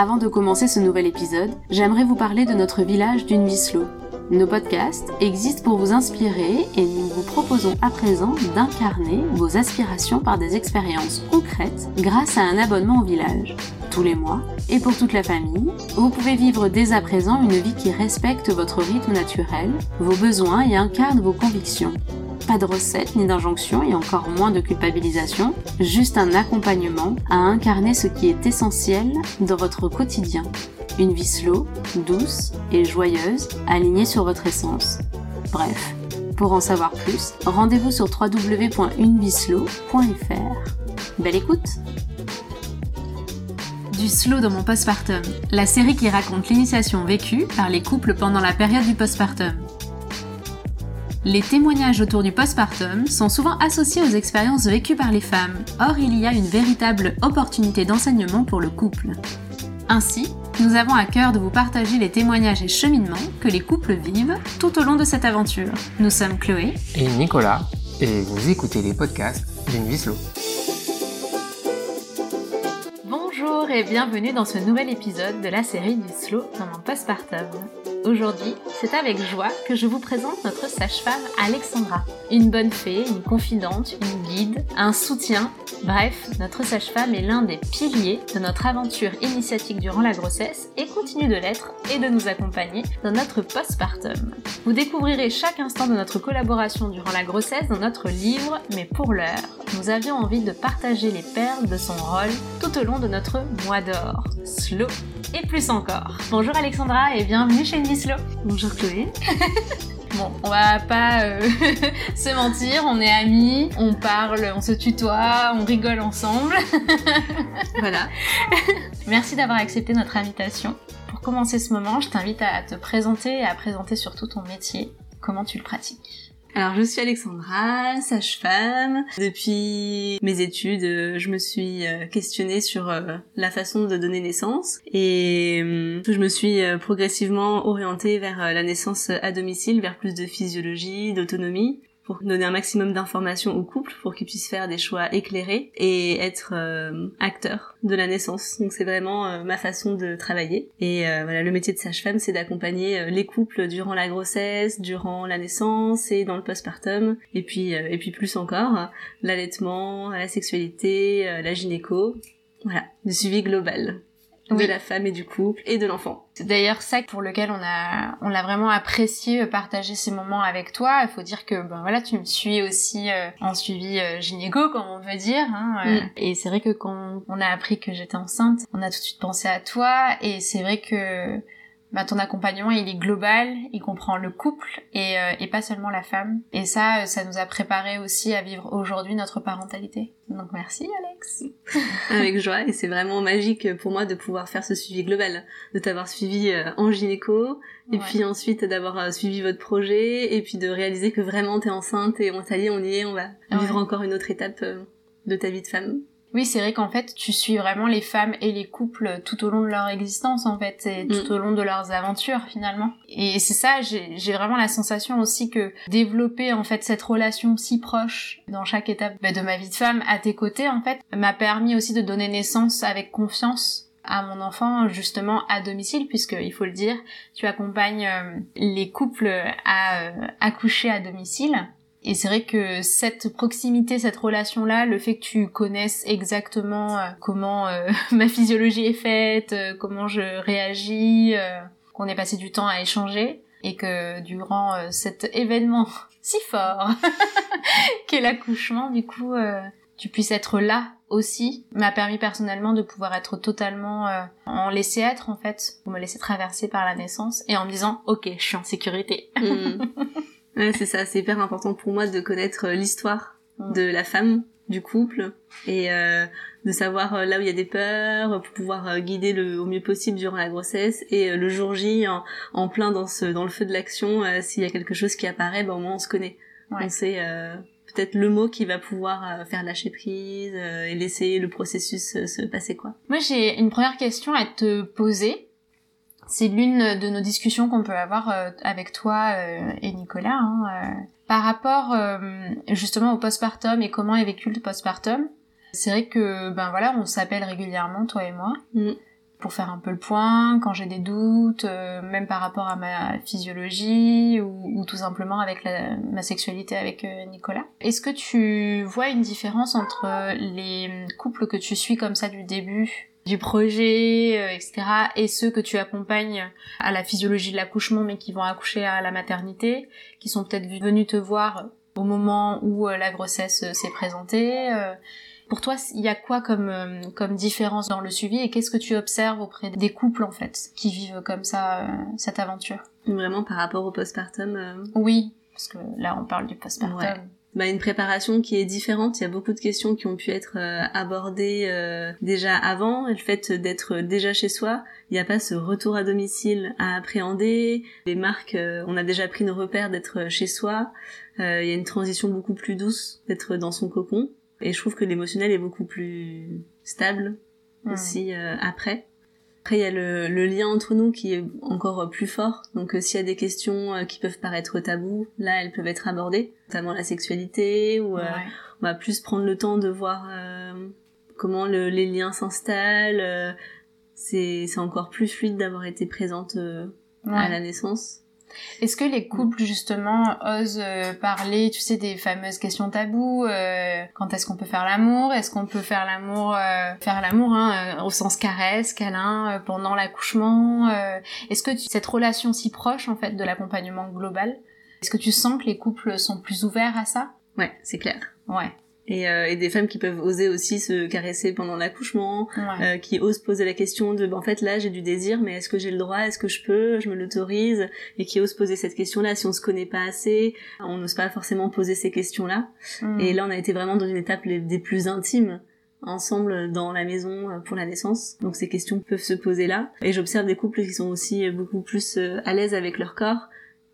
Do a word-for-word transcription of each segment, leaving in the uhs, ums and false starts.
Avant de commencer ce nouvel épisode, j'aimerais vous parler de notre village d'une vie slow. Nos podcasts existent pour vous inspirer et nous vous proposons à présent d'incarner vos aspirations par des expériences concrètes grâce à un abonnement au village. Tous les mois, et pour toute la famille, vous pouvez vivre dès à présent une vie qui respecte votre rythme naturel, vos besoins et incarne vos convictions. Pas de recettes ni d'injonctions et encore moins de culpabilisation, juste un accompagnement à incarner ce qui est essentiel dans votre quotidien. Une vie slow, douce et joyeuse, alignée sur votre essence. Bref, pour en savoir plus, rendez-vous sur w w w point une vie slow point f r. Belle écoute! Du slow dans mon postpartum, la série qui raconte l'initiation vécue par les couples pendant la période du postpartum. Les témoignages autour du postpartum sont souvent associés aux expériences vécues par les femmes, or il y a une véritable opportunité d'enseignement pour le couple. Ainsi, nous avons à cœur de vous partager les témoignages et cheminements que les couples vivent tout au long de cette aventure. Nous sommes Chloé et Nicolas, et vous écoutez les podcasts d'une vie slow. Bonjour et bienvenue dans ce nouvel épisode de la série du slow dans mon postpartum. Aujourd'hui, c'est avec joie que je vous présente notre sage-femme Alexandra. Une bonne fée, une confidente, une guide, un soutien. Bref, notre sage-femme est l'un des piliers de notre aventure initiatique durant la grossesse et continue de l'être et de nous accompagner dans notre postpartum. Vous découvrirez chaque instant de notre collaboration durant la grossesse dans notre livre, mais pour l'heure, nous avions envie de partager les perles de son rôle tout au long de notre mois d'or. Slow et plus encore. Bonjour Alexandra et bienvenue chez Une Vie Slow. Bonjour Chloé. Bon, on va pas euh, se mentir, on est amis, on parle, on se tutoie, on rigole ensemble. Voilà. Merci d'avoir accepté notre invitation. Pour commencer ce moment, je t'invite à te présenter et à présenter surtout ton métier. Comment tu le pratiques ? Alors je suis Alexandra, sage-femme. Depuis mes études, je me suis questionnée sur la façon de donner naissance et je me suis progressivement orientée vers la naissance à domicile, vers plus de physiologie, d'autonomie, pour donner un maximum d'informations au couple pour qu'ils puissent faire des choix éclairés et être euh, acteurs de la naissance. Donc c'est vraiment euh, ma façon de travailler. Et euh, voilà, le métier de sage-femme, c'est d'accompagner euh, les couples durant la grossesse, durant la naissance et dans le postpartum. Et puis euh, et puis plus encore, l'allaitement, la sexualité, euh, la gynéco. Voilà, du suivi global. Oui. De la femme et du couple et de l'enfant. C'est d'ailleurs ça pour lequel on a on a vraiment apprécié partager ces moments avec toi. Il faut dire que ben voilà, tu me suis aussi euh, en suivi euh, gynéco comme on veut dire hein, euh, mm. Et c'est vrai que quand on a appris que j'étais enceinte, on a tout de suite pensé à toi et c'est vrai que bah, ton accompagnement il est global, il comprend le couple et, euh, et pas seulement la femme. Et ça, ça nous a préparé aussi à vivre aujourd'hui notre parentalité. Donc merci Alex. Avec joie, et c'est vraiment magique pour moi de pouvoir faire ce suivi global, de t'avoir suivi euh, en gynéco, et ouais. Puis ensuite d'avoir euh, suivi votre projet, et puis de réaliser que vraiment t'es enceinte et on t'a dit on y est, on va ouais. vivre encore une autre étape euh, de ta vie de femme. Oui, c'est vrai qu'en fait, tu suis vraiment les femmes et les couples tout au long de leur existence, en fait, et tout mm. au long de leurs aventures, finalement. Et c'est ça, j'ai, j'ai vraiment la sensation aussi que développer, en fait, cette relation si proche dans chaque étape bah, de ma vie de femme à tes côtés, en fait, m'a permis aussi de donner naissance avec confiance à mon enfant, justement, à domicile, puisque, il faut le dire, tu accompagnes euh, les couples à euh, accoucher à domicile. Et c'est vrai que cette proximité, cette relation-là, le fait que tu connaisses exactement euh, comment euh, ma physiologie est faite, euh, comment je réagis, euh, qu'on ait passé du temps à échanger, et que durant euh, cet événement si fort qu'est l'accouchement, du coup, euh, tu puisses être là aussi, m'a permis personnellement de pouvoir être totalement euh, en laisser être, en fait, pour me laisser traverser par la naissance, et en me disant « Ok, je suis en sécurité mmh. ». Ouais, c'est ça, c'est hyper important pour moi de connaître l'histoire mmh. de la femme, du couple, et euh, de savoir là où il y a des peurs, pour pouvoir guider le, au mieux possible durant la grossesse, et euh, le jour J, en, en plein dans, ce, dans le feu de l'action, euh, s'il y a quelque chose qui apparaît, ben, au moins on se connaît. Ouais. On sait euh, peut-être le mot qui va pouvoir euh, faire lâcher prise euh, et laisser le processus euh, se passer, quoi. Moi, j'ai une première question à te poser. C'est l'une de nos discussions qu'on peut avoir euh, avec toi euh, et Nicolas, hein, euh, par rapport euh, justement au postpartum et comment est vécu le postpartum. C'est vrai que ben voilà, on s'appelle régulièrement toi et moi. Mm. pour faire un peu le point quand j'ai des doutes, euh, même par rapport à ma physiologie ou, ou tout simplement avec la, ma sexualité avec euh, Nicolas. Est-ce que tu vois une différence entre les couples que tu suis comme ça du début du projet, euh, et cetera, et ceux que tu accompagnes à la physiologie de l'accouchement mais qui vont accoucher à la maternité, qui sont peut-être venus te voir au moment où euh, la grossesse euh, s'est présentée euh, Pour toi, il y a quoi comme, euh, comme différence dans le suivi et qu'est-ce que tu observes auprès des couples en fait qui vivent comme ça euh, cette aventure? Vraiment par rapport au postpartum euh... Oui, parce que là on parle du postpartum. Ouais. Bah, une préparation qui est différente. Il y a beaucoup de questions qui ont pu être euh, abordées euh, déjà avant. Le fait d'être déjà chez soi, il n'y a pas ce retour à domicile à appréhender. Les marques, euh, on a déjà pris nos repères d'être chez soi. Euh, il y a une transition beaucoup plus douce d'être dans son cocon. Et je trouve que l'émotionnel est beaucoup plus stable mmh. aussi euh, après. Après, il y a le, le lien entre nous qui est encore plus fort. Donc, euh, s'il y a des questions euh, qui peuvent paraître tabous, là, elles peuvent être abordées, notamment la sexualité, ou euh, ouais. on va plus prendre le temps de voir euh, comment le, les liens s'installent. Euh, c'est, c'est encore plus fluide d'avoir été présente euh, ouais. à la naissance. Est-ce que les couples, justement, osent euh, parler, tu sais, des fameuses questions tabous euh, quand est-ce qu'on peut faire l'amour? Est-ce qu'on peut faire l'amour, euh, faire l'amour hein, euh, au sens caresse, câlin, euh, pendant l'accouchement euh, Est-ce que tu, cette relation si proche, en fait, de l'accompagnement global, est-ce que tu sens que les couples sont plus ouverts à ça? Ouais, c'est clair. Ouais. Et, euh, et des femmes qui peuvent oser aussi se caresser pendant l'accouchement, ouais. euh, qui osent poser la question de, bah, en fait là j'ai du désir, mais est-ce que j'ai le droit, est-ce que je peux, je me l'autorise, et qui osent poser cette question-là. Si on se connaît pas assez, on n'ose pas forcément poser ces questions-là. Mmh. Et là on a été vraiment dans une étape les, des plus intimes, ensemble dans la maison pour la naissance. Donc ces questions peuvent se poser là. Et j'observe des couples qui sont aussi beaucoup plus à l'aise avec leur corps,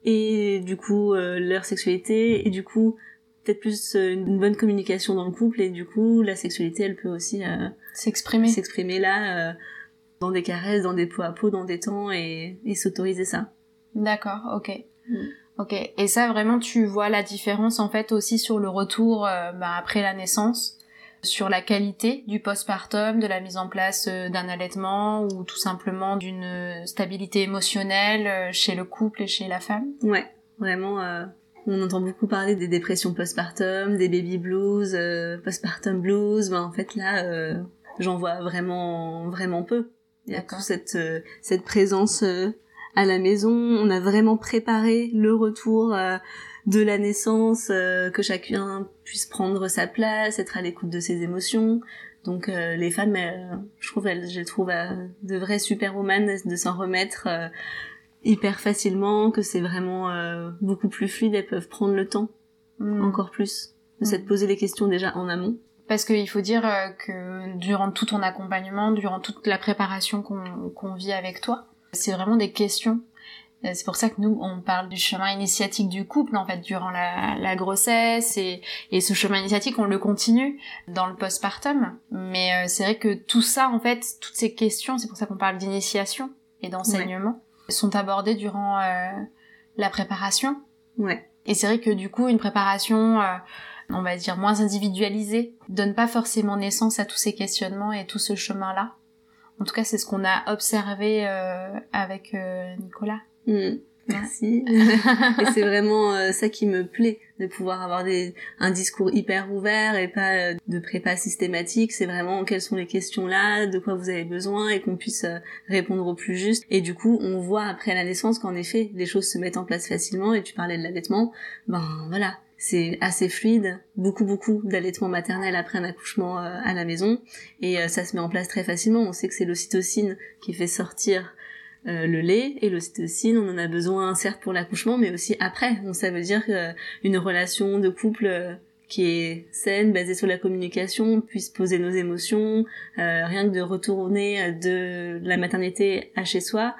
et du coup euh, leur sexualité, et du coup peut-être plus une bonne communication dans le couple, et du coup la sexualité elle peut aussi euh, s'exprimer s'exprimer là euh, dans des caresses, dans des peau à peau, dans des temps, et, et s'autoriser ça. D'accord, ok. Mm. Ok, et ça vraiment tu vois la différence en fait aussi sur le retour euh, bah, après la naissance, sur la qualité du postpartum, de la mise en place euh, d'un allaitement ou tout simplement d'une stabilité émotionnelle euh, chez le couple et chez la femme? Ouais, vraiment euh... on entend beaucoup parler des dépressions postpartum, des baby blues, euh, postpartum blues. Ben en fait là, euh, j'en vois vraiment, vraiment peu. Il y a toute cette euh, cette présence euh, à la maison. On a vraiment préparé le retour euh, de la naissance, euh, que chacun puisse prendre sa place, être à l'écoute de ses émotions. Donc euh, les femmes, euh, je trouve, elles, je les trouve euh, de vraies superwoman de s'en remettre. Euh, hyper facilement, que c'est vraiment euh, beaucoup plus fluide, elles peuvent prendre le temps mmh. encore plus de mmh. s'être posé les questions déjà en amont. Parce qu'il faut dire euh, que durant tout ton accompagnement, durant toute la préparation qu'on, qu'on vit avec toi, c'est vraiment des questions. C'est pour ça que nous, on parle du chemin initiatique du couple, en fait, durant la, la grossesse, et, et ce chemin initiatique, on le continue dans le postpartum. Mais euh, c'est vrai que tout ça, en fait, toutes ces questions, c'est pour ça qu'on parle d'initiation et d'enseignement, ouais. sont abordées durant euh, la préparation. Ouais. Et c'est vrai que du coup, une préparation, euh, on va dire, moins individualisée, donne pas forcément naissance à tous ces questionnements et tout ce chemin-là. En tout cas, c'est ce qu'on a observé euh, avec euh, Nicolas. Mmh. Merci. Et c'est vraiment euh, ça qui me plaît, de pouvoir avoir des, un discours hyper ouvert et pas euh, de prépa systématique. C'est vraiment quelles sont les questions là, de quoi vous avez besoin, et qu'on puisse euh, répondre au plus juste. Et du coup, on voit après la naissance qu'en effet, les choses se mettent en place facilement. Et tu parlais de l'allaitement, ben voilà, c'est assez fluide. Beaucoup, beaucoup d'allaitement maternel après un accouchement euh, à la maison. Et euh, ça se met en place très facilement. On sait que c'est l'ocytocine qui fait sortir Euh, le lait, et l'ocytocine, on en a besoin certes pour l'accouchement, mais aussi après. Donc ça veut dire qu'une relation de couple euh, qui est saine, basée sur la communication, puisse poser nos émotions, euh, rien que de retourner de la maternité à chez soi,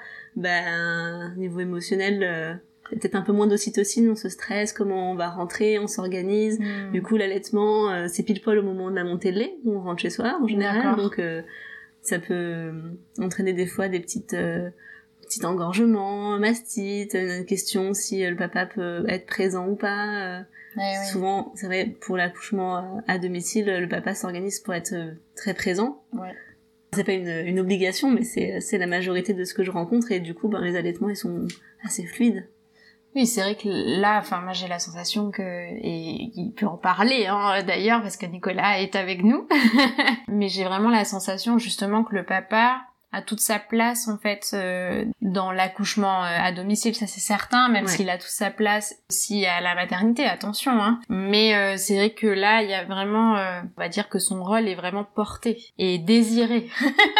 ben niveau émotionnel, euh, peut-être un peu moins d'ocytocine, on se stresse, comment on va rentrer, on s'organise. Mmh. Du coup l'allaitement, euh, c'est pile poil au moment de la montée de lait, où on rentre chez soi en général. D'accord. Donc euh, ça peut entraîner des fois des petites euh, petits engorgements, mastites, une question si le papa peut être présent ou pas. Eh oui. Souvent, c'est vrai, pour l'accouchement à domicile, le papa s'organise pour être très présent. Ouais. c'est pas une, une obligation, mais c'est, c'est la majorité de ce que je rencontre, et du coup, ben, les allaitements, ils sont assez fluides. Oui, c'est vrai que là, enfin, moi j'ai la sensation que, et il peut en parler, hein, d'ailleurs, parce que Nicolas est avec nous, mais j'ai vraiment la sensation justement que le papa a toute sa place en fait euh, dans l'accouchement euh, à domicile, ça c'est certain, même ouais. s'il a toute sa place aussi à la maternité, attention, hein. Mais euh, c'est vrai que là, il y a vraiment, euh, on va dire que son rôle est vraiment porté et désiré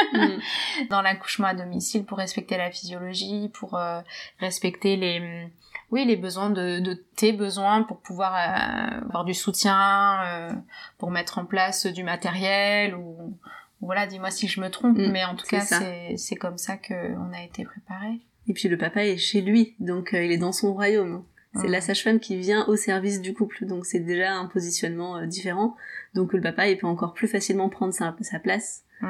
mm. dans l'accouchement à domicile pour respecter la physiologie, pour euh, respecter les oui, les besoins de, de tes besoins pour pouvoir euh, avoir du soutien, euh, pour mettre en place du matériel ou voilà, dis-moi si je me trompe, mmh, mais en tout cas, ça. c'est c'est comme ça qu'on a été préparés. Et puis le papa est chez lui, donc euh, il est dans son royaume. C'est mmh. la sage-femme qui vient au service du couple, donc c'est déjà un positionnement euh, différent. Donc le papa, il peut encore plus facilement prendre sa, sa place mmh.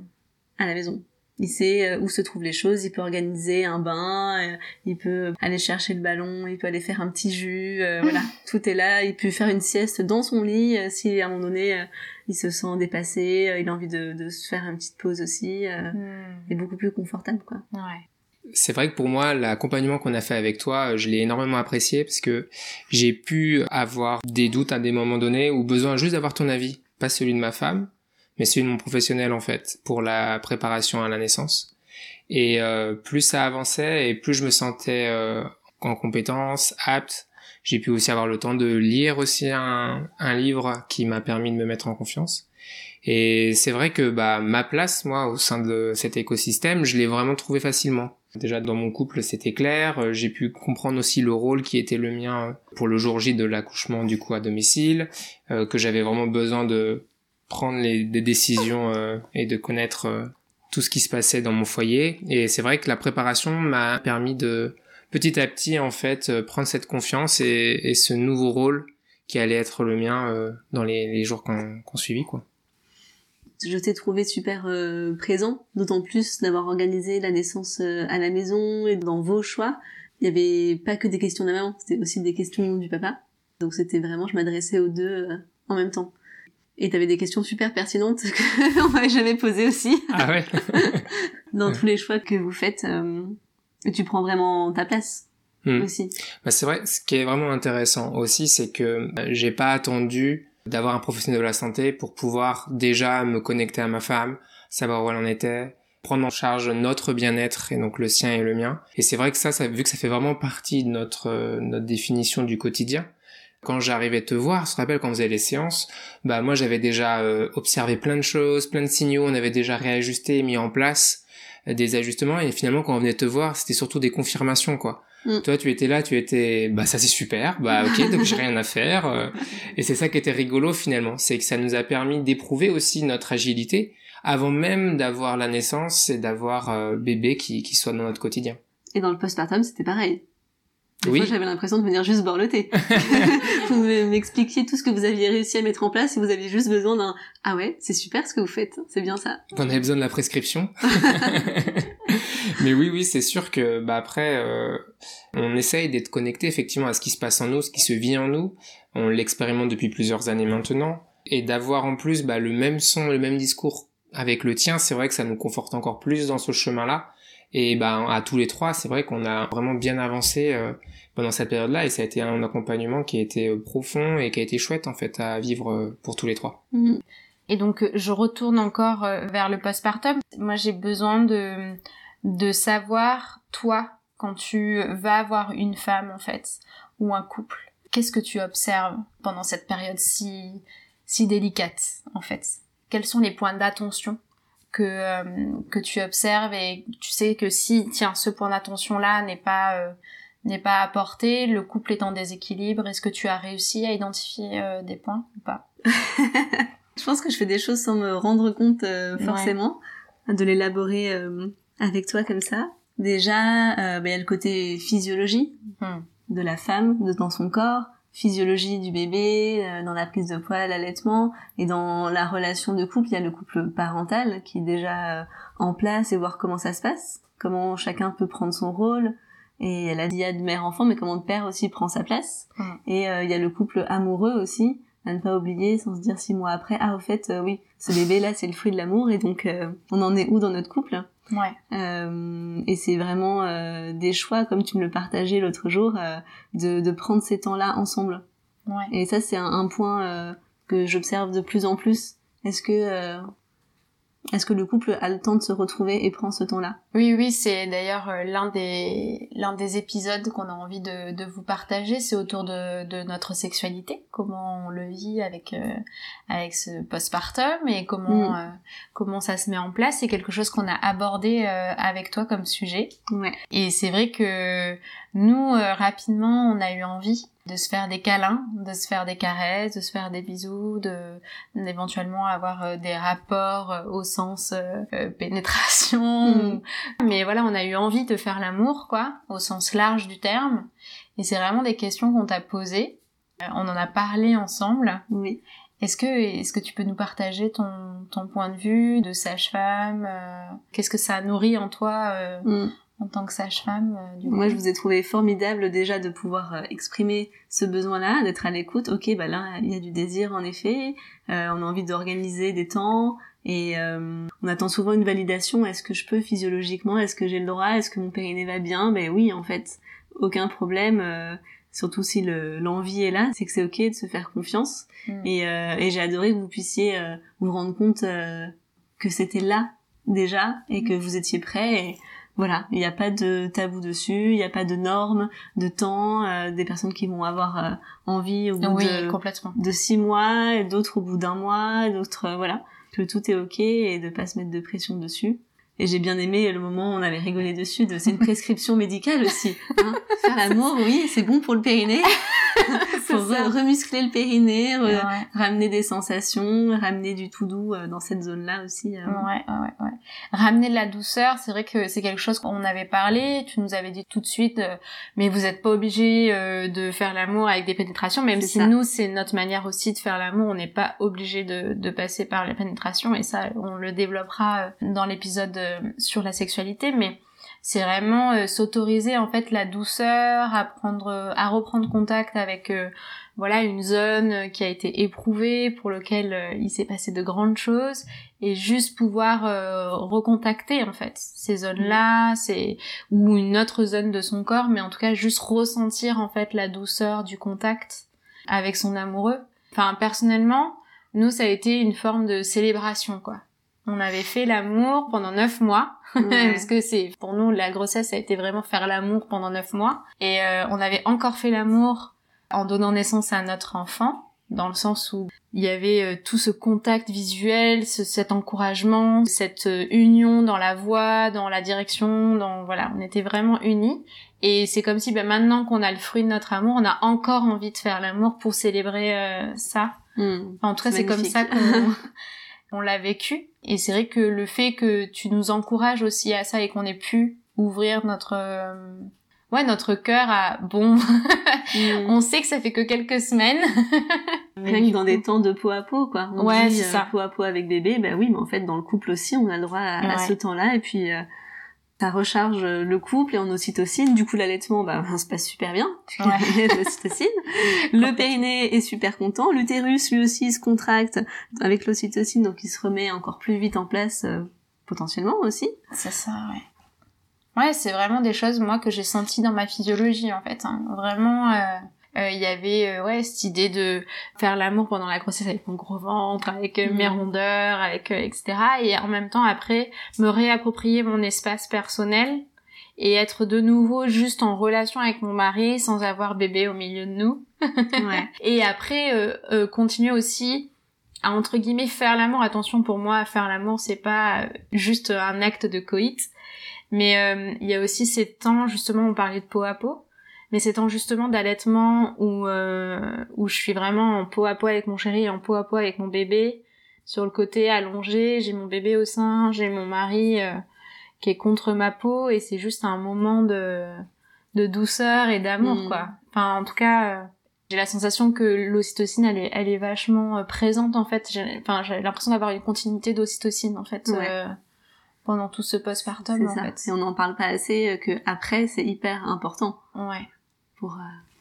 à la maison. Il sait où se trouvent les choses, il peut organiser un bain, il peut aller chercher le ballon, il peut aller faire un petit jus, euh, voilà, tout est là. Il peut faire une sieste dans son lit euh, si à un moment donné euh, il se sent dépassé, euh, il a envie de, de se faire une petite pause aussi, euh, mm. il est beaucoup plus confortable, quoi. Ouais. C'est vrai que pour moi, l'accompagnement qu'on a fait avec toi, je l'ai énormément apprécié parce que j'ai pu avoir des doutes à des moments donnés ou besoin juste d'avoir ton avis, pas celui de ma femme, mais celui de mon professionnel en fait, pour la préparation à la naissance. Et euh, plus ça avançait et plus je me sentais euh, en compétence, apte. J'ai pu aussi avoir le temps de lire aussi un, un livre qui m'a permis de me mettre en confiance. Et c'est vrai que bah ma place, moi, au sein de cet écosystème, je l'ai vraiment trouvé facilement. Déjà dans mon couple, c'était clair. J'ai pu comprendre aussi le rôle qui était le mien pour le jour J de l'accouchement du coup à domicile, euh, que j'avais vraiment besoin de prendre les, des décisions euh, et de connaître euh, tout ce qui se passait dans mon foyer. Et c'est vrai que la préparation m'a permis de petit à petit en fait euh, prendre cette confiance et, et ce nouveau rôle qui allait être le mien euh, dans les, les jours qu'on, qu'on suivit, quoi. Je t'ai trouvé super euh, présent, d'autant plus d'avoir organisé la naissance euh, à la maison et dans vos choix. Il y avait pas que des questions de la maman, c'était aussi des questions du papa. Donc c'était vraiment, je m'adressais aux deux euh, en même temps. Et t'avais des questions super pertinentes qu'on m'avait jamais posées aussi. Ah ouais. Dans ouais. tous les choix que vous faites, euh, tu prends vraiment ta place mmh. aussi. Bah c'est vrai, ce qui est vraiment intéressant aussi, c'est que j'ai pas attendu d'avoir un professionnel de la santé pour pouvoir déjà me connecter à ma femme, savoir où elle en était, prendre en charge notre bien-être et donc le sien et le mien. Et c'est vrai que ça, ça vu que ça fait vraiment partie de notre euh, notre définition du quotidien. Quand j'arrivais te voir, je te rappelle quand on faisait les séances, bah moi j'avais déjà euh, observé plein de choses, plein de signaux, on avait déjà réajusté, mis en place euh, des ajustements et finalement quand on venait te voir, c'était surtout des confirmations quoi. Mm. Toi tu étais là, tu étais bah ça c'est super, bah OK, donc j'ai rien à faire euh, et c'est ça qui était rigolo finalement, c'est que ça nous a permis d'éprouver aussi notre agilité avant même d'avoir la naissance et d'avoir euh, bébé qui qui soit dans notre quotidien. Et dans le postpartum, c'était pareil. Des oui. fois, j'avais l'impression de venir juste boire le thé. Vous m'expliquiez tout ce que vous aviez réussi à mettre en place et vous aviez juste besoin d'un « Ah ouais, c'est super ce que vous faites, c'est bien ça. » On avait besoin de la prescription. Mais oui, oui, c'est sûr que bah après, euh, on essaye d'être connecté effectivement à ce qui se passe en nous, ce qui se vit en nous. On l'expérimente depuis plusieurs années maintenant. Et d'avoir en plus bah, le même son, le même discours avec le tien, c'est vrai que ça nous conforte encore plus dans ce chemin-là. Et ben à tous les trois, c'est vrai qu'on a vraiment bien avancé euh, pendant cette période-là et ça a été un accompagnement qui a été euh, profond et qui a été chouette en fait à vivre euh, pour tous les trois. Mmh. Et donc je retourne encore euh, vers le postpartum. Moi j'ai besoin de de savoir toi quand tu vas avoir une femme en fait ou un couple, qu'est-ce que tu observes pendant cette période si si délicate en fait? Quels sont les points d'attention que euh, que tu observes et tu sais que si tiens ce point d'attention là n'est pas euh, n'est pas apporté, le couple est en déséquilibre, est-ce que tu as réussi à identifier euh, des points ou pas? Je pense que je fais des choses sans me rendre compte euh, forcément ouais. de l'élaborer euh, avec toi comme ça. Déjà euh, bah, y a le côté physiologie hmm. de la femme de, dans son corps, physiologie du bébé, euh, dans la prise de poids, l'allaitement, et dans la relation de couple, il y a le couple parental qui est déjà euh, en place et voir comment ça se passe, comment chacun peut prendre son rôle, et il y a la diade mère-enfant, mais comment le père aussi prend sa place, mmh. et euh, il y a le couple amoureux aussi, à ne pas oublier, sans se dire six mois après, ah, au fait, euh, oui, ce bébé-là, c'est le fruit de l'amour, et donc, euh, on en est où dans notre couple? Ouais. Euh, et c'est vraiment euh, des choix, comme tu me le partageais l'autre jour, euh, de, de prendre ces temps-là ensemble. Ouais. Et ça, c'est un, un point euh, que j'observe de plus en plus. Est-ce que... Euh, Est-ce que le couple a le temps de se retrouver et prend ce temps-là? Oui, oui, c'est d'ailleurs euh, l'un des l'un des épisodes qu'on a envie de, de vous partager, c'est autour de, de notre sexualité, comment on le vit avec euh, avec ce postpartum et comment mm. euh, comment ça se met en place. C'est quelque chose qu'on a abordé euh, avec toi comme sujet. Ouais. Et c'est vrai que nous, euh, rapidement, on a eu envie de se faire des câlins, de se faire des caresses, de se faire des bisous, de d'éventuellement avoir euh, des rapports euh, au sens euh, euh, pénétration. Mmh. Mais voilà, on a eu envie de faire l'amour, quoi, au sens large du terme. Et c'est vraiment des questions qu'on t'a posées. Euh, on en a parlé ensemble. Oui. Est-ce que est-ce que tu peux nous partager ton ton point de vue de sage-femme? euh, Qu'est-ce que ça nourrit en toi? Euh, mmh. En tant que sage-femme, euh, du coup. Moi, je vous ai trouvé formidable déjà de pouvoir euh, exprimer ce besoin-là, d'être à l'écoute. Ok, bah là, il y a du désir en effet. Euh, on a envie d'organiser des temps et euh, on attend souvent une validation. Est-ce que je peux physiologiquement? Est-ce que j'ai le droit? Est-ce que mon périnée va bien? Ben oui, en fait, aucun problème. Euh, surtout si le, l'envie est là, c'est que c'est ok de se faire confiance. Mm. Et, euh, et j'ai adoré que vous puissiez euh, vous rendre compte euh, que c'était là déjà et que vous étiez prêts. Et, voilà, il n'y a pas de tabou dessus, il n'y a pas de normes, de temps, euh, des personnes qui vont avoir euh, envie au bout oui, de, complètement. de six mois, et d'autres au bout d'un mois, d'autres, euh, voilà, que tout est ok et de pas se mettre de pression dessus. Et j'ai bien aimé le moment où on avait rigolé dessus, de c'est une prescription médicale aussi. Hein. Faire l'amour, oui, c'est bon pour le périnée. Faut re- remuscler le périnée, re- ouais. ramener des sensations, ramener du tout doux euh, dans cette zone-là aussi. Euh. Ouais, ouais, ouais. Ramener de la douceur, c'est vrai que c'est quelque chose qu'on avait parlé. Tu nous avais dit tout de suite, euh, mais vous êtes pas obligé euh, de faire l'amour avec des pénétrations, même c'est si ça. Nous, c'est notre manière aussi de faire l'amour. On n'est pas obligé de, de passer par les pénétrations, et ça, on le développera dans l'épisode euh, sur la sexualité, mais c'est vraiment euh, s'autoriser en fait la douceur, à prendre, à reprendre contact avec euh, voilà une zone qui a été éprouvée, pour lequel euh, il s'est passé de grandes choses, et juste pouvoir euh, recontacter en fait ces zones-là, c'est ou une autre zone de son corps, mais en tout cas juste ressentir en fait la douceur du contact avec son amoureux. Enfin personnellement, nous ça a été une forme de célébration quoi. On avait fait l'amour pendant neuf mois, ouais. Parce que c'est pour nous la grossesse a été vraiment faire l'amour pendant neuf mois, et euh, on avait encore fait l'amour en donnant naissance à notre enfant, dans le sens où il y avait euh, tout ce contact visuel, ce, cet encouragement, cette euh, union dans la voix, dans la direction, dans voilà, on était vraiment unis. Et c'est comme si ben maintenant qu'on a le fruit de notre amour, on a encore envie de faire l'amour pour célébrer euh, ça. Mmh, enfin, en tout cas, c'est, c'est comme ça qu'on on l'a vécu. Et c'est vrai que le fait que tu nous encourages aussi à ça et qu'on ait pu ouvrir notre euh, ouais notre cœur à bon mmh. On sait que ça fait que quelques semaines. Rien que dans des temps de peau à peau quoi. On ouais, dit c'est ça. Euh, peau à peau avec bébé, ben oui, mais en fait dans le couple aussi on a le droit à, ouais. à ce temps-là, et puis euh, ça recharge le couple et en ocytocine. Du coup, l'allaitement, bah, ça se passe super bien. Ouais. L'ocytocine. Le périnée est super content. L'utérus, lui aussi, se contracte avec l'ocytocine, donc il se remet encore plus vite en place, euh, potentiellement aussi. C'est ça, ouais. Ouais, c'est vraiment des choses, moi, que j'ai senties dans ma physiologie, en fait. Hein. Vraiment... Euh... Il euh, y avait euh, ouais cette idée de faire l'amour pendant la grossesse avec mon gros ventre, avec euh, mmh. mes rondeurs, avec euh, et cetera. Et en même temps après me réapproprier mon espace personnel et être de nouveau juste en relation avec mon mari sans avoir bébé au milieu de nous. Ouais. Et après euh, euh, continuer aussi à entre guillemets faire l'amour. Attention, pour moi faire l'amour c'est pas juste un acte de coït, mais il euh, y a aussi ces temps justement on parlait de peau à peau. Mais c'est temps justement d'allaitement où euh, où je suis vraiment en peau à peau avec mon chéri et en peau à peau avec mon bébé, sur le côté allongé, j'ai mon bébé au sein, j'ai mon mari euh, qui est contre ma peau, et c'est juste un moment de de douceur et d'amour mmh. quoi. Enfin en tout cas euh, j'ai la sensation que l'ocytocine elle est elle est vachement euh, présente en fait. J'ai, enfin j'ai l'impression d'avoir une continuité d'ocytocine en fait. Ouais. Euh, pendant tout ce postpartum c'est en ça. fait. Et on n'en parle pas assez, euh, que après c'est hyper important. Ouais. Pour euh,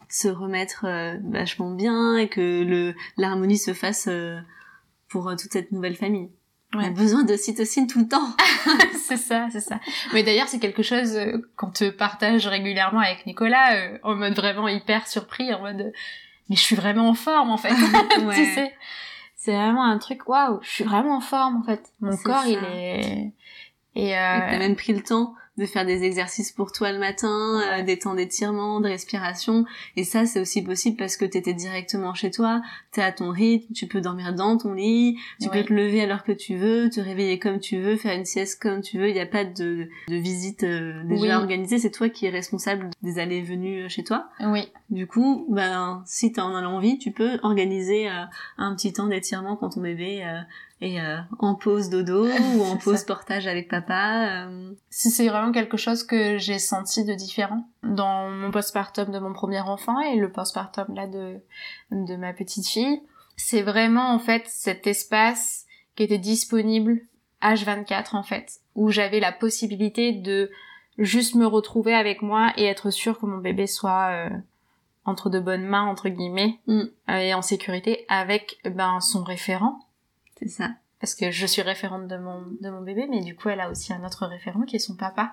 se remettre euh, vachement bien et que le l'harmonie se fasse euh, pour euh, toute cette nouvelle famille. Ouais. On a besoin d'ocytocine tout le temps. C'est ça, c'est ça. Mais d'ailleurs, c'est quelque chose euh, qu'on te partage régulièrement avec Nicolas, euh, en mode vraiment hyper surpris, en mode mais je suis vraiment en forme en fait. Ouais. Tu sais, c'est vraiment un truc waouh, je suis vraiment en forme en fait. Mon c'est corps ça. Il est et, euh... et t'as même pris le temps de faire des exercices pour toi le matin, ouais. euh, des temps d'étirement, de respiration. Et ça, c'est aussi possible parce que t'étais directement chez toi, t'es à ton rythme, tu peux dormir dans ton lit, tu ouais. peux te lever à l'heure que tu veux, te réveiller comme tu veux, faire une sieste comme tu veux. Il n'y a pas de, de visite euh, déjà oui. organisée. C'est toi qui es responsable des allées et venues chez toi. Oui. Du coup, ben, si t'en as l'envie, tu peux organiser euh, un petit temps d'étirement quand ton bébé... Euh, et euh, en pause dodo ou en pause ça. Portage avec papa. Euh... Si c'est vraiment quelque chose que j'ai senti de différent dans mon postpartum de mon premier enfant et le postpartum là de de ma petite fille, c'est vraiment en fait cet espace qui était disponible H vingt-quatre en fait, où j'avais la possibilité de juste me retrouver avec moi et être sûre que mon bébé soit euh, entre de bonnes mains entre guillemets mm. euh, et en sécurité avec ben son référent. C'est ça. Parce que je suis référente de mon, de mon bébé, mais du coup, elle a aussi un autre référent qui est son papa.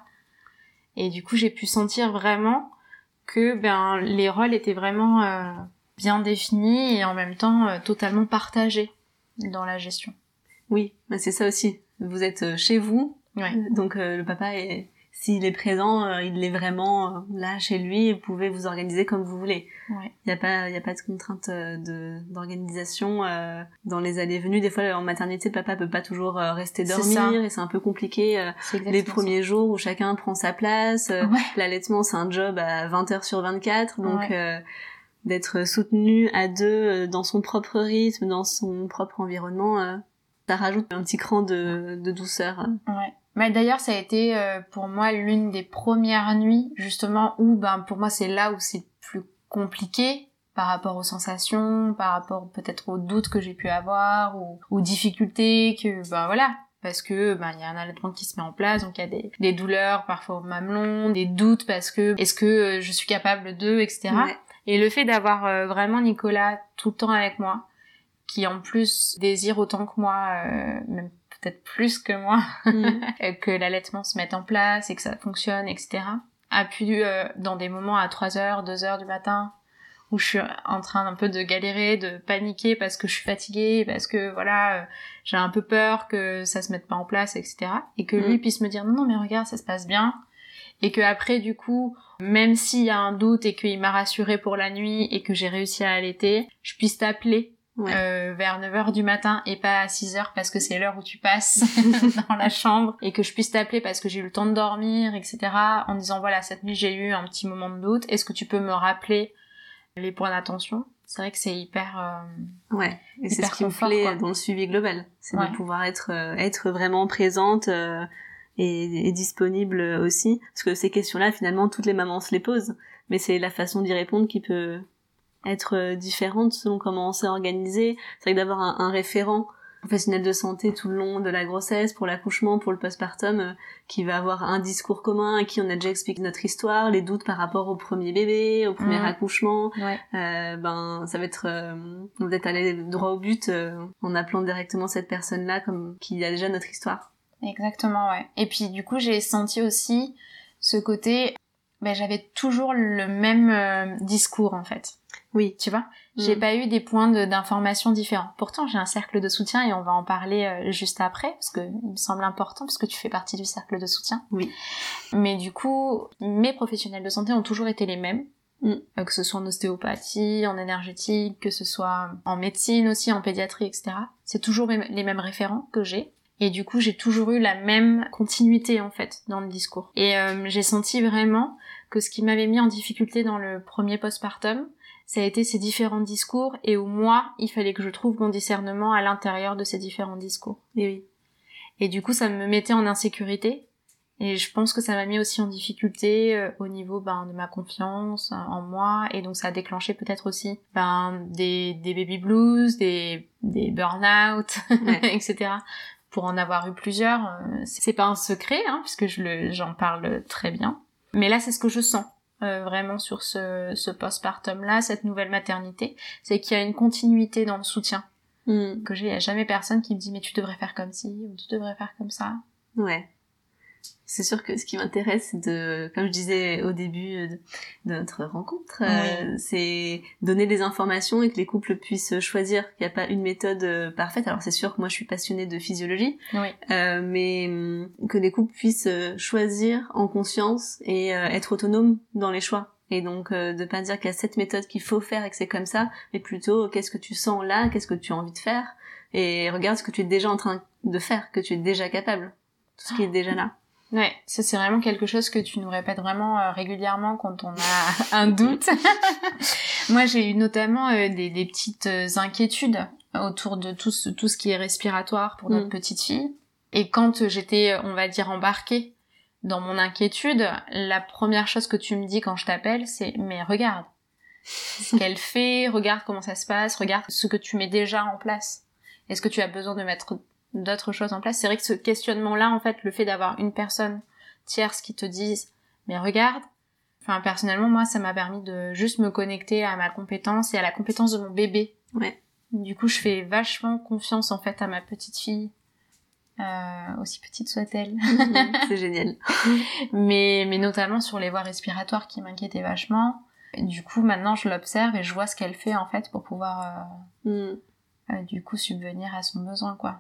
Et du coup, j'ai pu sentir vraiment que, ben, les rôles étaient vraiment euh, bien définis et en même temps euh, totalement partagés dans la gestion. Oui, bah c'est ça aussi. Vous êtes chez vous, ouais. donc euh, le papa est... S'il est présent, euh, il est vraiment euh, là chez lui et vous pouvez vous organiser comme vous voulez. Ouais. Il y a pas, il y a pas de contrainte euh, de d'organisation euh, dans les allées et venues. Des fois, en maternité, le papa peut pas toujours euh, rester dormir c'est et c'est un peu compliqué euh, les premiers ça. Jours où chacun prend sa place. Euh, ouais. L'allaitement, c'est un job à vingt heures sur vingt-quatre, donc ouais. euh, d'être soutenu à deux euh, dans son propre rythme, dans son propre environnement, euh, ça rajoute un petit cran de, de douceur. Ouais. Mais d'ailleurs, ça a été euh, pour moi l'une des premières nuits, justement, où ben pour moi c'est là où c'est plus compliqué par rapport aux sensations, par rapport peut-être aux doutes que j'ai pu avoir, ou aux difficultés que ben voilà, parce que ben il y a un allaitement qui se met en place, donc il y a des, des douleurs parfois au mamelon, des doutes parce que est-ce que euh, je suis capable de, et cetera. Ouais. Et le fait d'avoir euh, vraiment Nicolas tout le temps avec moi, qui en plus désire autant que moi, euh, même peut-être plus que moi, mm. que l'allaitement se mette en place et que ça fonctionne, et cetera. A pu, euh, dans des moments à trois heures, deux heures du matin, où je suis en train un peu de galérer, de paniquer parce que je suis fatiguée, parce que voilà, euh, j'ai un peu peur que ça se mette pas en place, et cetera. Et que mm. lui puisse me dire non, non, mais regarde, ça se passe bien. Et que après, du coup, même s'il y a un doute et qu'il m'a rassurée pour la nuit et que j'ai réussi à allaiter, je puisse t'appeler. Ouais. Euh, vers neuf heures du matin et pas à six heures parce que c'est l'heure où tu passes dans la chambre et que je puisse t'appeler parce que j'ai eu le temps de dormir, et cetera. En disant voilà, cette nuit j'ai eu un petit moment de doute, est-ce que tu peux me rappeler les points d'attention? C'est vrai que c'est hyper euh, ouais, et c'est ce qui me plaît dans le suivi global, c'est ouais. de pouvoir être euh, être vraiment présente euh, et, et disponible aussi, parce que ces questions-là finalement toutes les mamans se les posent, mais c'est la façon d'y répondre qui peut être différente selon comment on s'est organisé. C'est vrai que d'avoir un, un référent professionnel de santé tout le long de la grossesse, pour l'accouchement, pour le postpartum, euh, qui va avoir un discours commun, à qui on a déjà expliqué notre histoire, les doutes par rapport au premier bébé, au premier mmh. accouchement, ouais. euh, ben ça va être euh, on va être aller droit au but euh, en appelant directement cette personne-là comme qui a déjà notre histoire. Exactement, ouais. Et puis du coup j'ai senti aussi ce côté, ben j'avais toujours le même euh, discours en fait. Oui. Tu vois, mmh. j'ai pas eu des points de, d'information différents. Pourtant, j'ai un cercle de soutien et on va en parler euh, juste après parce que il me semble important parce que tu fais partie du cercle de soutien. Oui. Mais du coup, mes professionnels de santé ont toujours été les mêmes, mmh. euh, que ce soit en ostéopathie, en énergétique, que ce soit en médecine aussi, en pédiatrie, et cetera. C'est toujours les mêmes référents que j'ai. Et du coup, j'ai toujours eu la même continuité en fait dans le discours. Et euh, j'ai senti vraiment que ce qui m'avait mis en difficulté dans le premier postpartum, ça a été ces différents discours et où moi, il fallait que je trouve mon discernement à l'intérieur de ces différents discours. Et oui. Et du coup, ça me mettait en insécurité et je pense que ça m'a mis aussi en difficulté euh, au niveau ben, de ma confiance euh, en moi et donc ça a déclenché peut-être aussi ben, des, des baby blues, des, des burn-out, ouais. et cetera. Pour en avoir eu plusieurs, euh, c'est pas un secret hein, puisque je le, j'en parle très bien. Mais là, c'est ce que je sens. euh, vraiment sur ce, ce postpartum-là, cette nouvelle maternité, c'est qu'il y a une continuité dans le soutien. Mm. Que j'ai, il n'y a jamais personne qui me dit mais tu devrais faire comme ci ou tu devrais faire comme ça. Ouais. C'est sûr que ce qui m'intéresse, c'est de, comme je disais au début de, de notre rencontre, oui. euh, c'est donner des informations et que les couples puissent choisir. Il n'y a pas une méthode euh, parfaite. Alors c'est sûr que moi je suis passionnée de physiologie, oui. euh, mais euh, que les couples puissent choisir en conscience et euh, être autonomes dans les choix. Et donc euh, de pas dire qu'il y a cette méthode qu'il faut faire et que c'est comme ça, mais plutôt qu'est-ce que tu sens là, qu'est-ce que tu as envie de faire, et regarde ce que tu es déjà en train de faire, que tu es déjà capable, tout ce qui est déjà là. Ouais, ça c'est vraiment quelque chose que tu nous répètes vraiment euh, régulièrement quand on a un doute. Moi j'ai eu notamment euh, des, des petites euh, inquiétudes autour de tout ce, tout ce qui est respiratoire pour notre mmh. petite fille. Et quand j'étais, on va dire, embarquée dans mon inquiétude, la première chose que tu me dis quand je t'appelle, c'est « mais regarde ce qu'elle fait, regarde comment ça se passe, regarde ce que tu mets déjà en place. Est-ce que tu as besoin de mettre d'autres choses en place ?» C'est vrai que ce questionnement-là, en fait, le fait d'avoir une personne tierce qui te dise « mais regarde », enfin personnellement, moi, ça m'a permis de juste me connecter à ma compétence et à la compétence de mon bébé. Ouais. Du coup, je fais vachement confiance, en fait, à ma petite fille. Euh, aussi petite soit-elle. Mmh, c'est génial. mais, mais notamment sur les voies respiratoires qui m'inquiétaient vachement. Et du coup, maintenant, je l'observe et je vois ce qu'elle fait, en fait, pour pouvoir, euh, mmh. euh, du coup, subvenir à son besoin, quoi.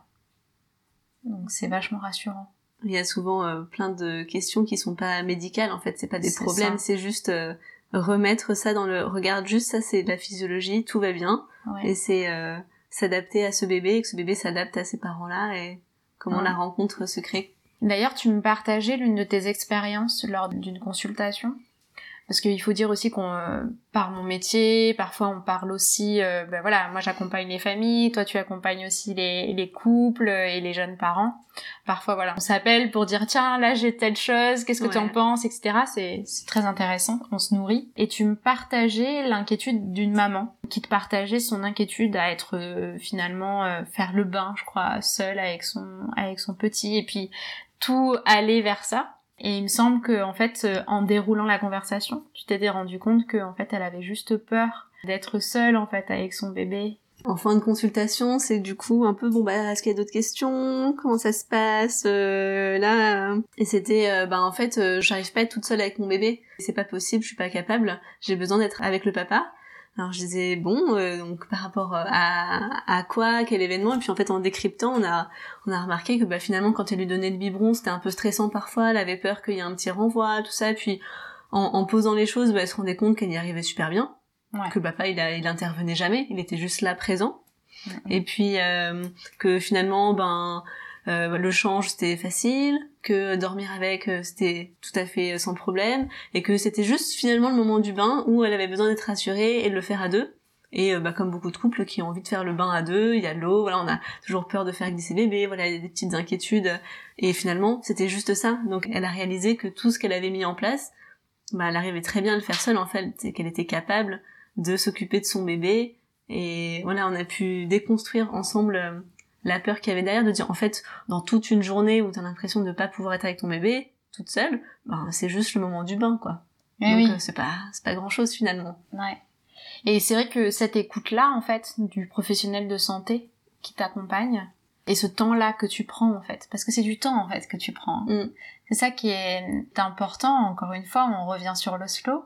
Donc, c'est vachement rassurant. Il y a souvent euh, plein de questions qui sont pas médicales, en fait. C'est pas des c'est problèmes, ça. C'est juste euh, remettre ça dans le... Regarde, juste ça, c'est de la physiologie, tout va bien. Ouais. Et c'est euh, s'adapter à ce bébé et que ce bébé s'adapte à ces parents-là et... Comment ouais. la rencontre se crée. D'ailleurs, tu me partageais l'une de tes expériences lors d'une consultation. Parce qu'il faut dire aussi qu'on, euh, par mon métier, parfois on parle aussi, euh, ben voilà, moi j'accompagne les familles, toi tu accompagnes aussi les, les couples et les jeunes parents. Parfois voilà, on s'appelle pour dire tiens là j'ai telle chose, qu'est-ce que ouais. tu en penses, et cetera. C'est, c'est très intéressant, on se nourrit. Et tu me partageais l'inquiétude d'une maman qui te partageait son inquiétude à être euh, finalement euh, faire le bain, je crois, seule avec son avec son petit, et puis tout aller vers ça. Et il me semble que, en fait, en déroulant la conversation, tu t'étais rendu compte que, en fait, elle avait juste peur d'être seule, en fait, avec son bébé. En fin de consultation, c'est du coup un peu, bon, bah, est-ce qu'il y a d'autres questions? Comment ça se passe, euh, là? Et c'était, euh, bah, en fait, euh, j'arrive pas à être toute seule avec mon bébé. C'est pas possible, je suis pas capable. J'ai besoin d'être avec le papa. Alors je disais bon euh, donc par rapport à à quoi, quel événement, et puis en fait en décryptant on a on a remarqué que bah finalement quand elle lui donnait le biberon c'était un peu stressant parfois, elle avait peur qu'il y ait un petit renvoi, tout ça, et puis en, en posant les choses bah, elle se rendait compte qu'elle y arrivait super bien, ouais. que papa il a, il intervenait jamais, il était juste là présent, mmh. et puis euh, que finalement ben Euh, le change c'était facile, que dormir avec euh, c'était tout à fait euh, sans problème, et que c'était juste finalement le moment du bain où elle avait besoin d'être rassurée et de le faire à deux. Et euh, bah comme beaucoup de couples qui ont envie de faire le bain à deux, il y a de l'eau, voilà, on a toujours peur de faire glisser bébé, voilà, il y a des petites inquiétudes, et finalement c'était juste ça. Donc elle a réalisé que tout ce qu'elle avait mis en place, bah elle arrivait très bien à le faire seule en fait, et qu'elle était capable de s'occuper de son bébé, et voilà, on a pu déconstruire ensemble euh, la peur qu'il y avait derrière, de dire en fait dans toute une journée où t'as l'impression de pas pouvoir être avec ton bébé toute seule, ben c'est juste le moment du bain quoi. Mais donc oui. euh, c'est pas c'est pas grand chose finalement. Ouais. Et c'est vrai que cette écoute là en fait du professionnel de santé qui t'accompagne et ce temps là que tu prends en fait, parce que c'est du temps en fait que tu prends. Mm. C'est ça qui est important. Encore une fois, on revient sur l'Oslo.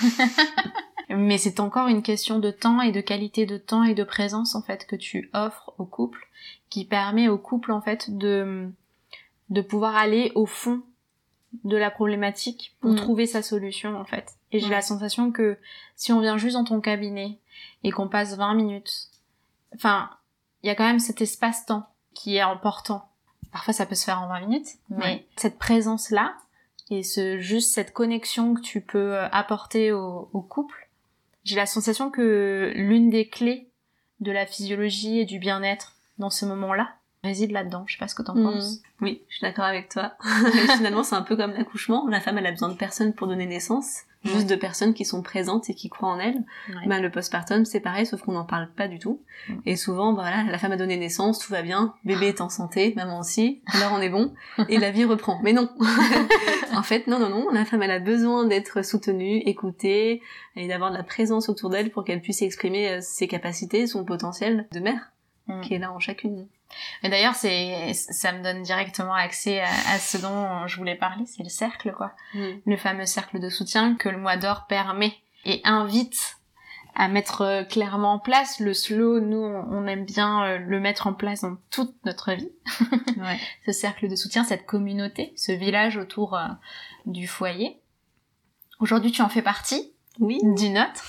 Mais c'est encore une question de temps et de qualité de temps et de présence en fait que tu offres au couple, qui permet au couple en fait de de pouvoir aller au fond de la problématique pour mmh. trouver sa solution en fait. Et ouais. j'ai la sensation que si on vient juste dans ton cabinet et qu'on passe vingt minutes, enfin, il y a quand même cet espace-temps qui est important. Parfois ça peut se faire en vingt minutes, mais ouais. cette présence-là et ce juste cette connexion que tu peux apporter au, au couple, j'ai la sensation que l'une des clés de la physiologie et du bien-être dans ce moment-là réside là-dedans. Je sais pas ce que t'en mmh. penses. Oui, je suis d'accord avec toi. Finalement, c'est un peu comme l'accouchement. La femme, elle a besoin de personne pour donner naissance. juste ouais. de personnes qui sont présentes et qui croient en elles. Ouais. Ben, le postpartum, c'est pareil, sauf qu'on n'en parle pas du tout. Ouais. Et souvent, voilà, la femme a donné naissance, tout va bien, bébé est en santé, maman aussi, alors on est bon, et la vie reprend. Mais non. En fait, non, non, non, la femme, elle a besoin d'être soutenue, écoutée, et d'avoir de la présence autour d'elle pour qu'elle puisse exprimer ses capacités, son potentiel de mère, mmh. qui est là en chacune. Et d'ailleurs, c'est, ça me donne directement accès à, à ce dont je voulais parler, c'est le cercle, quoi. Mm. Le fameux cercle de soutien que le mois d'or permet et invite à mettre clairement en place. Le slow, nous, on aime bien le mettre en place dans toute notre vie. Ouais. Ce cercle de soutien, cette communauté, ce village autour euh, du foyer. Aujourd'hui, tu en fais partie. Oui. Du nôtre.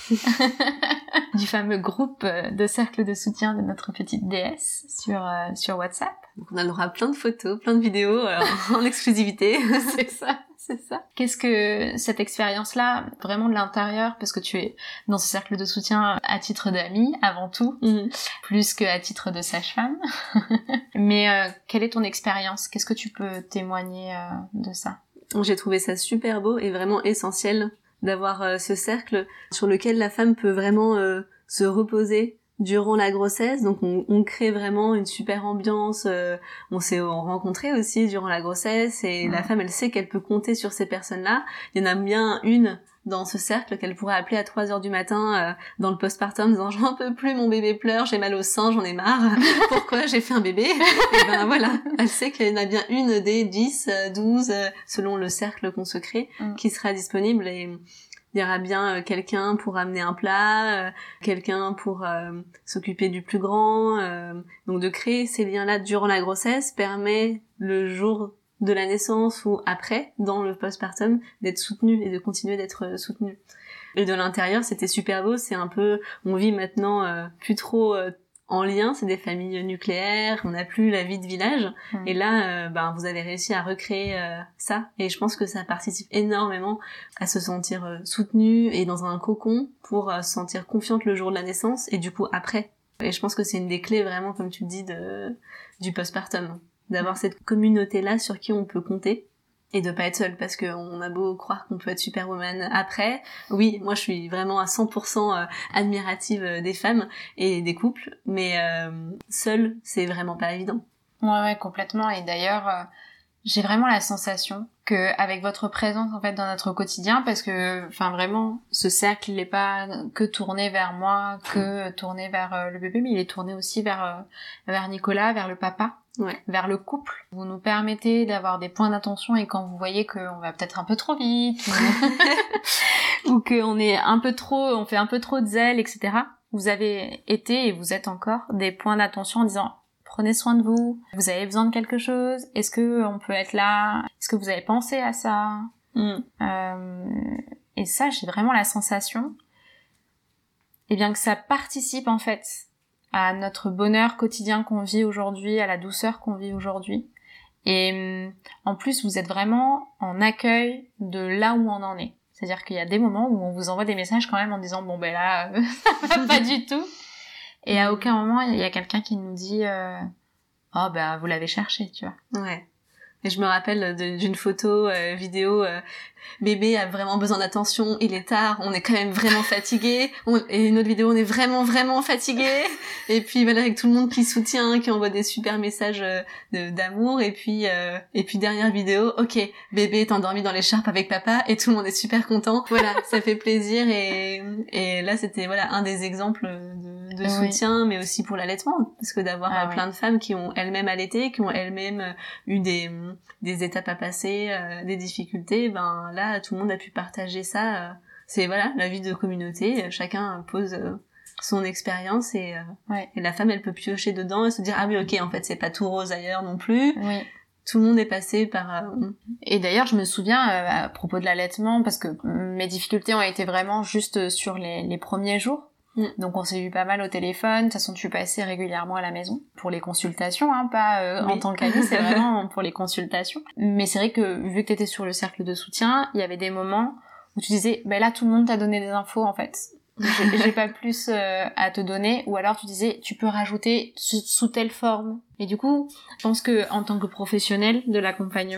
Du fameux groupe de cercle de soutien de notre petite déesse sur, euh, sur WhatsApp. Donc on aura plein de photos, plein de vidéos euh, en exclusivité. C'est ça, c'est ça. Qu'est-ce que cette expérience-là, vraiment de l'intérieur, parce que tu es dans ce cercle de soutien à titre d'amie, avant tout, mmh. plus qu'à titre de sage-femme. Mais euh, quelle est ton expérience? Qu'est-ce que tu peux témoigner euh, de ça? J'ai trouvé ça super beau et vraiment essentiel d'avoir euh, ce cercle sur lequel la femme peut vraiment euh, se reposer durant la grossesse. Donc on, on crée vraiment une super ambiance, euh, on s'est rencontrés aussi durant la grossesse et mmh. la femme elle sait qu'elle peut compter sur ces personnes-là. Il y en a bien une dans ce cercle qu'elle pourrait appeler à trois heures du matin euh, dans le postpartum en disant j'en peux plus, mon bébé pleure, j'ai mal au sein, j'en ai marre, pourquoi j'ai fait un bébé? Et ben voilà, elle sait qu'il y en a bien une des dix, douze, euh, selon le cercle qu'on se crée, mmh. qui sera disponible et il y aura bien euh, quelqu'un pour amener un plat, euh, quelqu'un pour euh, s'occuper du plus grand. Euh, donc de créer ces liens-là durant la grossesse permet le jour de la naissance ou après, dans le postpartum, d'être soutenu et de continuer d'être soutenu. Et de l'intérieur, c'était super beau, c'est un peu, on vit maintenant euh, plus trop euh, en lien, c'est des familles nucléaires, on n'a plus la vie de village, mmh. et là, euh, ben, vous avez réussi à recréer euh, ça, et je pense que ça participe énormément à se sentir euh, soutenu et dans un cocon pour euh, se sentir confiante le jour de la naissance, et du coup après. Et je pense que c'est une des clés vraiment, comme tu le dis, de, du postpartum. D'avoir cette communauté-là sur qui on peut compter et de pas être seul parce qu'on a beau croire qu'on peut être superwoman après. Oui, moi je suis vraiment à cent pour cent admirative des femmes et des couples, mais euh, seule, c'est vraiment pas évident. Ouais, ouais, complètement. Et d'ailleurs, euh, j'ai vraiment la sensation que avec votre présence en fait dans notre quotidien, parce que, enfin vraiment, ce cercle il est pas que tourné vers moi, que tourné vers euh, le bébé, mais il est tourné aussi vers euh, vers Nicolas, vers le papa. Ouais. Vers le couple. Vous nous permettez d'avoir des points d'attention et quand vous voyez qu'on va peut-être un peu trop vite ou, ou qu'on est un peu trop, on fait un peu trop de zèle, et cetera. Vous avez été et vous êtes encore des points d'attention en disant prenez soin de vous, vous avez besoin de quelque chose, est-ce que on peut être là, est-ce que vous avez pensé à ça? Mm. Euh, et ça, j'ai vraiment la sensation, eh bien que ça participe en fait à notre bonheur quotidien qu'on vit aujourd'hui, à la douceur qu'on vit aujourd'hui. Et en plus, vous êtes vraiment en accueil de là où on en est. C'est-à-dire qu'il y a des moments où on vous envoie des messages quand même en disant « bon ben là, euh, ça va pas du tout ». Et à aucun moment, il y a quelqu'un qui nous dit euh, « oh ben vous l'avez cherché », tu vois. Ouais. Et je me rappelle de, d'une photo euh, vidéo, euh, bébé a vraiment besoin d'attention, il est tard, on est quand même vraiment fatigué. On, et une autre vidéo, on est vraiment vraiment fatigué. Et puis voilà, avec tout le monde qui soutient, qui envoie des super messages euh, de, d'amour. Et puis euh, et puis dernière vidéo, ok, bébé est endormi dans l'écharpe avec papa et tout le monde est super content. Voilà, ça fait plaisir. Et et là c'était voilà un des exemples de, de oui. soutien, mais aussi pour l'allaitement, parce que d'avoir ah, euh, plein oui. de femmes qui ont elles-mêmes allaité, qui ont elles-mêmes euh, eu des des étapes à passer, euh, des difficultés, ben là tout le monde a pu partager ça. Euh, c'est voilà la vie de communauté, chacun pose euh, son expérience et, euh, ouais. et la femme elle peut piocher dedans et se dire ah oui ok en fait c'est pas tout rose ailleurs non plus. Oui. Tout le monde est passé par... Euh... Et d'ailleurs, je me souviens, euh, à propos de l'allaitement, parce que mes difficultés ont été vraiment juste sur les, les premiers jours. Mm. Donc on s'est eu pas mal au téléphone, de toute façon tu passais régulièrement à la maison pour les consultations, hein, pas euh, oui. en tant qu'amie, c'est vraiment pour les consultations. Mais c'est vrai que vu que t'étais sur le cercle de soutien, il y avait des moments où tu disais, ben là tout le monde t'a donné des infos en fait, j'ai, j'ai pas plus euh, à te donner, ou alors tu disais tu peux rajouter sous, sous telle forme. Et du coup, je pense que en tant que professionnel de l'accompagnement,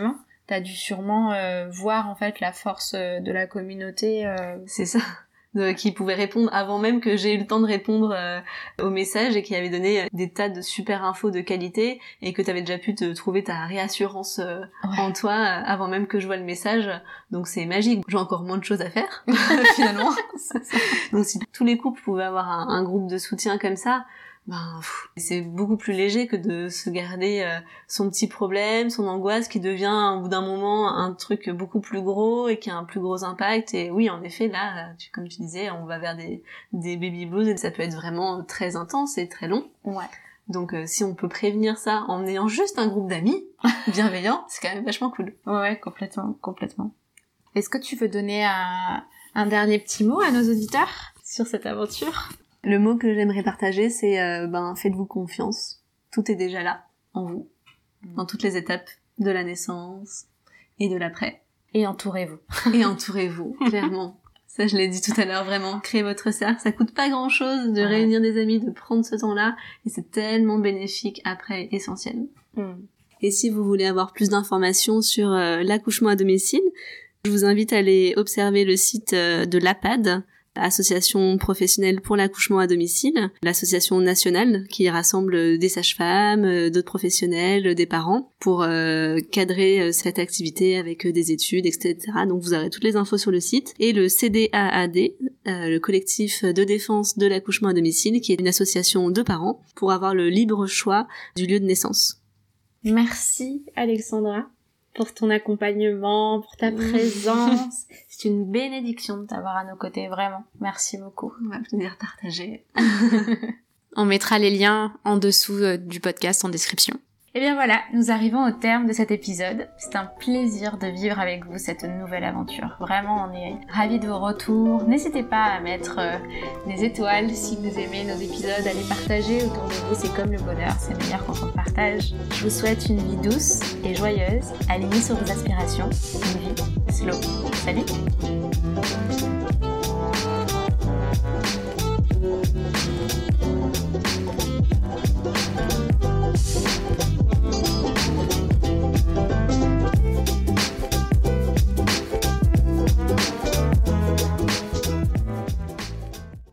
t'as dû sûrement euh, voir en fait la force euh, de la communauté. Euh... C'est ça. De, qui pouvait répondre avant même que j'ai eu le temps de répondre euh, au message et qui avait donné euh, des tas de super infos de qualité et que t'avais déjà pu te trouver ta réassurance euh, ouais. en toi euh, avant même que je vois le message. Donc c'est magique. J'ai encore moins de choses à faire finalement. Donc si tous les couples pouvaient avoir un, un groupe de soutien comme ça, ben pff, c'est beaucoup plus léger que de se garder euh, son petit problème, son angoisse qui devient au bout d'un moment un truc beaucoup plus gros et qui a un plus gros impact. Et oui, en effet, là, tu, comme tu disais, on va vers des, des baby blues et ça peut être vraiment très intense et très long. Ouais. Donc euh, si on peut prévenir ça en ayant juste un groupe d'amis bienveillants, c'est quand même vachement cool. Ouais, ouais, complètement, complètement. Est-ce que tu veux donner un, un dernier petit mot à nos auditeurs sur cette aventure ? Le mot que j'aimerais partager, c'est euh, ben faites-vous confiance. Tout est déjà là, en vous, mmh. dans toutes les étapes de la naissance et de l'après. Et entourez-vous. Et entourez-vous, clairement. Ça, je l'ai dit tout à l'heure, vraiment. Créez votre cercle. Ça coûte pas grand-chose de ouais. réunir des amis, de prendre ce temps-là. Et c'est tellement bénéfique après, essentiel. Mmh. Et si vous voulez avoir plus d'informations sur euh, l'accouchement à domicile, je vous invite à aller observer le site euh, de l'A P A D, Association professionnelle pour l'accouchement à domicile, l'association nationale qui rassemble des sages-femmes, d'autres professionnels, des parents pour euh, cadrer cette activité avec des études, et cetera. Donc vous aurez toutes les infos sur le site. Et le C D A A D, euh, le collectif de défense de l'accouchement à domicile, qui est une association de parents pour avoir le libre choix du lieu de naissance. Merci Alexandra pour ton accompagnement, pour ta présence. C'est une bénédiction de t'avoir à nos côtés, vraiment. Merci beaucoup. Ouais, plaisir partagé. On mettra les liens en dessous euh, du podcast en description. Et bien voilà, nous arrivons au terme de cet épisode. C'est un plaisir de vivre avec vous cette nouvelle aventure. Vraiment, on est ravis de vos retours. N'hésitez pas à mettre euh, des étoiles si vous aimez nos épisodes, à les partager autour de vous. C'est comme le bonheur, c'est meilleur quand on partage. Je vous souhaite une vie douce et joyeuse, alignée sur vos aspirations. Une vie slow. Salut!